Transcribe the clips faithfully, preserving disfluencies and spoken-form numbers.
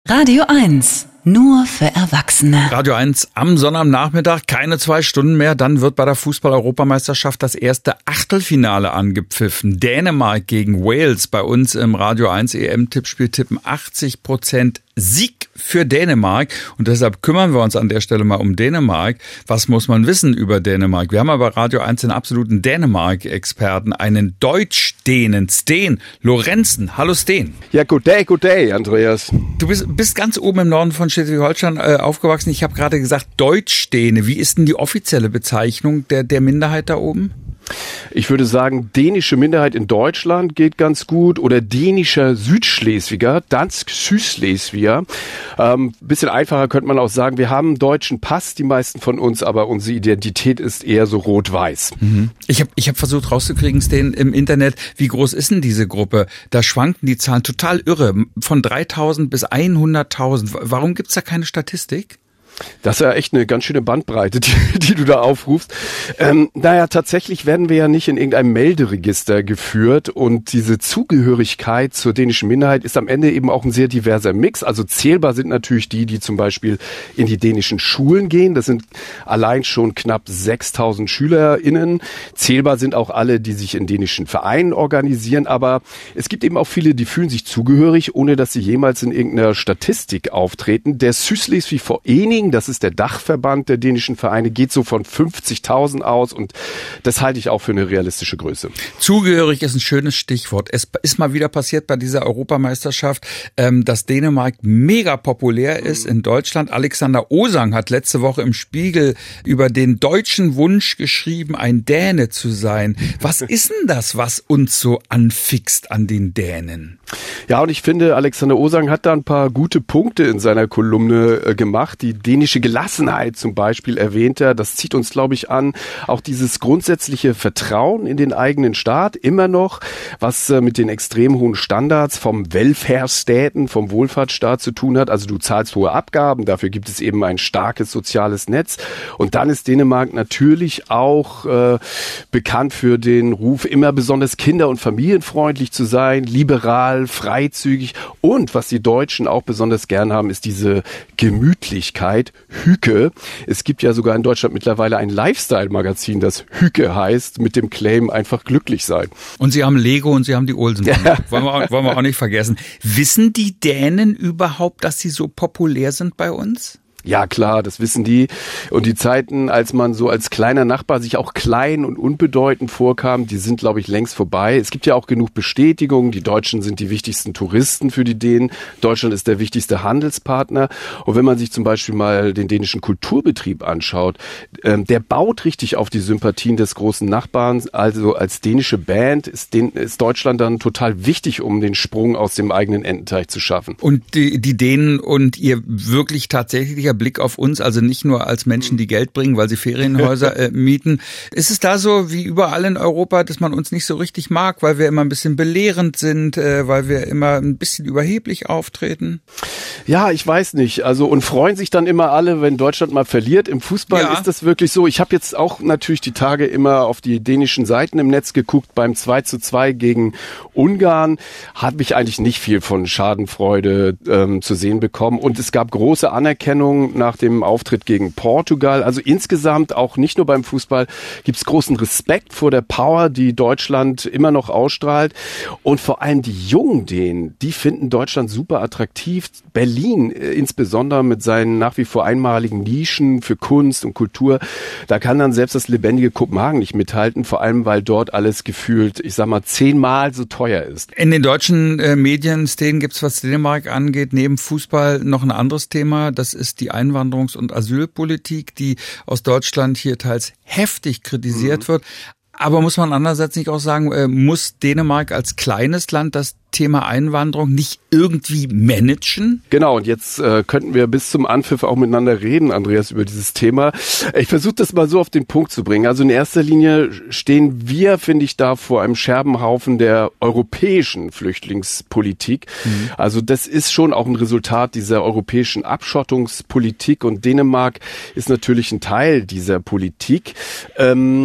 Radio eins. Nur für Erwachsene. Radio eins am Sonnabendnachmittag, keine zwei Stunden mehr. Dann wird bei der Fußball-Europameisterschaft das erste Achtelfinale angepfiffen. Dänemark gegen Wales. Bei uns im Radio eins E M-Tippspiel tippen achtzig Prozent Sieg für Dänemark. Und deshalb kümmern wir uns an der Stelle mal um Dänemark. Was muss man wissen über Dänemark? Wir haben aber Radio eins den absoluten Dänemark-Experten, einen Deutsch-Dänen, Sten Lorenzen. Hallo Sten. Ja, good day, good day, Andreas. Du bist, bist ganz oben im Norden von Schleswig-Holstein äh, aufgewachsen. Ich habe gerade gesagt Deutsch-Däne. Wie ist denn die offizielle Bezeichnung der, der Minderheit da oben? Ich würde sagen, dänische Minderheit in Deutschland geht ganz gut oder dänischer Südschleswiger, Dansk Südschleswiger. Ähm, bisschen einfacher könnte man auch sagen, wir haben einen deutschen Pass, die meisten von uns, aber unsere Identität ist eher so rot-weiß. Mhm. Ich habe ich hab versucht rauszukriegen, Sten, im Internet, wie groß ist denn diese Gruppe? Da schwanken die Zahlen total irre, von dreitausend bis hunderttausend. Warum gibt's da keine Statistik? Das ist ja echt eine ganz schöne Bandbreite, die, die du da aufrufst. Ähm, naja, tatsächlich werden wir ja nicht in irgendeinem Melderegister geführt und diese Zugehörigkeit zur dänischen Minderheit ist am Ende eben auch ein sehr diverser Mix. Also zählbar sind natürlich die, die zum Beispiel in die dänischen Schulen gehen. Das sind allein schon knapp sechstausend SchülerInnen. Zählbar sind auch alle, die sich in dänischen Vereinen organisieren. Aber es gibt eben auch viele, die fühlen sich zugehörig, ohne dass sie jemals in irgendeiner Statistik auftreten. Der Sysslesvig-Forening, das ist der Dachverband der dänischen Vereine, geht so von fünfzigtausend aus und das halte ich auch für eine realistische Größe. Zugehörig ist ein schönes Stichwort. Es ist mal wieder passiert bei dieser Europameisterschaft, dass Dänemark mega populär ist in Deutschland. Alexander Osang hat letzte Woche im Spiegel über den deutschen Wunsch geschrieben, ein Däne zu sein. Was ist denn das, was uns so anfixt an den Dänen? Ja, und ich finde, Alexander Osang hat da ein paar gute Punkte in seiner Kolumne äh, gemacht. Die dänische Gelassenheit zum Beispiel erwähnt er. Das zieht uns, glaube ich, an. Auch dieses grundsätzliche Vertrauen in den eigenen Staat immer noch, was äh, mit den extrem hohen Standards vom Welfare-Staten, vom Wohlfahrtsstaat zu tun hat. Also du zahlst hohe Abgaben, dafür gibt es eben ein starkes soziales Netz. Und dann ist Dänemark natürlich auch äh, bekannt für den Ruf, immer besonders kinder- und familienfreundlich zu sein, liberal, freizügig. Und was die Deutschen auch besonders gern haben, ist diese Gemütlichkeit, Hüke. Es gibt ja sogar in Deutschland mittlerweile ein Lifestyle-Magazin, das Hüke heißt, mit dem Claim einfach glücklich sein. Und sie haben Lego und sie haben die Olsen. Ja. Wollen wir auch, wollen wir auch nicht vergessen. Wissen die Dänen überhaupt, dass sie so populär sind bei uns? Ja klar, das wissen die. Und die Zeiten, als man so als kleiner Nachbar sich auch klein und unbedeutend vorkam, die sind, glaube ich, längst vorbei. Es gibt ja auch genug Bestätigungen. Die Deutschen sind die wichtigsten Touristen für die Dänen. Deutschland ist der wichtigste Handelspartner. Und wenn man sich zum Beispiel mal den dänischen Kulturbetrieb anschaut, ähm, der baut richtig auf die Sympathien des großen Nachbarn. Also als dänische Band ist, den, ist Deutschland dann total wichtig, um den Sprung aus dem eigenen Ententeich zu schaffen. Und die, die Dänen und ihr wirklich tatsächlicher Blick auf uns, also nicht nur als Menschen, die Geld bringen, weil sie Ferienhäuser äh, mieten. Ist es da so wie überall in Europa, dass man uns nicht so richtig mag, weil wir immer ein bisschen belehrend sind, äh, weil wir immer ein bisschen überheblich auftreten? Ja, ich weiß nicht. Also und freuen sich dann immer alle, wenn Deutschland mal verliert. Im Fußball ja. Ist das wirklich so. Ich habe jetzt auch natürlich die Tage immer auf die dänischen Seiten im Netz geguckt. Beim zwei zu zwei gegen Ungarn habe ich eigentlich nicht viel von Schadenfreude ähm, zu sehen bekommen. Und es gab große Anerkennung nach dem Auftritt gegen Portugal. Also insgesamt, auch nicht nur beim Fußball, gibt es großen Respekt vor der Power, die Deutschland immer noch ausstrahlt. Und vor allem die jungen Dänen, die finden Deutschland super attraktiv. Berlin äh, insbesondere mit seinen nach wie vor einmaligen Nischen für Kunst und Kultur, da kann dann selbst das lebendige Kopenhagen nicht mithalten, vor allem weil dort alles gefühlt, ich sag mal, zehnmal so teuer ist. In den deutschen äh, Medien, Sten, gibt's, was Dänemark angeht, neben Fußball noch ein anderes Thema. Das ist die Einwanderungs- und Asylpolitik, die aus Deutschland hier teils heftig kritisiert mhm. wird. Aber muss man andererseits nicht auch sagen, äh, muss Dänemark als kleines Land das Thema Einwanderung nicht irgendwie managen? Genau, und jetzt äh, könnten wir bis zum Anpfiff auch miteinander reden, Andreas, über dieses Thema. Ich versuche das mal so auf den Punkt zu bringen. Also in erster Linie stehen wir, finde ich, da vor einem Scherbenhaufen der europäischen Flüchtlingspolitik. Mhm. Also das ist schon auch ein Resultat dieser europäischen Abschottungspolitik und Dänemark ist natürlich ein Teil dieser Politik. Ähm,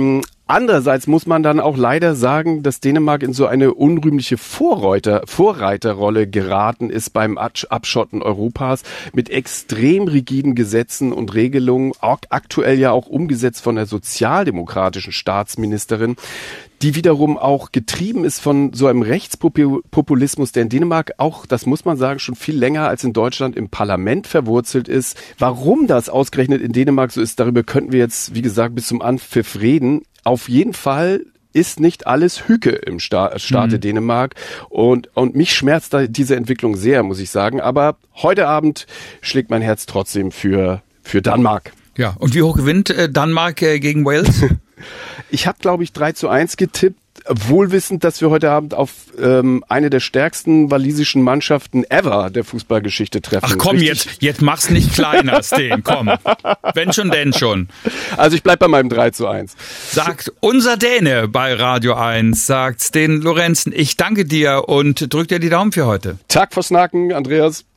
Andererseits muss man dann auch leider sagen, dass Dänemark in so eine unrühmliche Vorreiter, Vorreiterrolle geraten ist beim Abschotten Europas mit extrem rigiden Gesetzen und Regelungen, aktuell ja auch umgesetzt von der sozialdemokratischen Staatsministerin, die wiederum auch getrieben ist von so einem Rechtspopulismus, der in Dänemark auch, das muss man sagen, schon viel länger als in Deutschland im Parlament verwurzelt ist. Warum das ausgerechnet in Dänemark so ist, darüber könnten wir jetzt, wie gesagt, bis zum Anpfiff reden. Auf jeden Fall ist nicht alles Hücke im Sta- Staate mhm. Dänemark und, und mich schmerzt da diese Entwicklung sehr, muss ich sagen. Aber heute Abend schlägt mein Herz trotzdem für, für Dänemark. Ja, und wie hoch gewinnt äh, Dänemark äh, gegen Wales? Ich habe, glaube ich, drei zu eins getippt, wohlwissend, dass wir heute Abend auf ähm, eine der stärksten walisischen Mannschaften ever der Fußballgeschichte treffen. Ach komm, jetzt, jetzt mach's nicht kleiner, Sten, komm. Wenn schon, denn schon. Also ich bleib bei meinem drei zu eins. Sagt unser Däne bei Radio eins, sagt Sten Lorentzen, ich danke dir und drück dir die Daumen für heute. Tag vor Snacken, Andreas.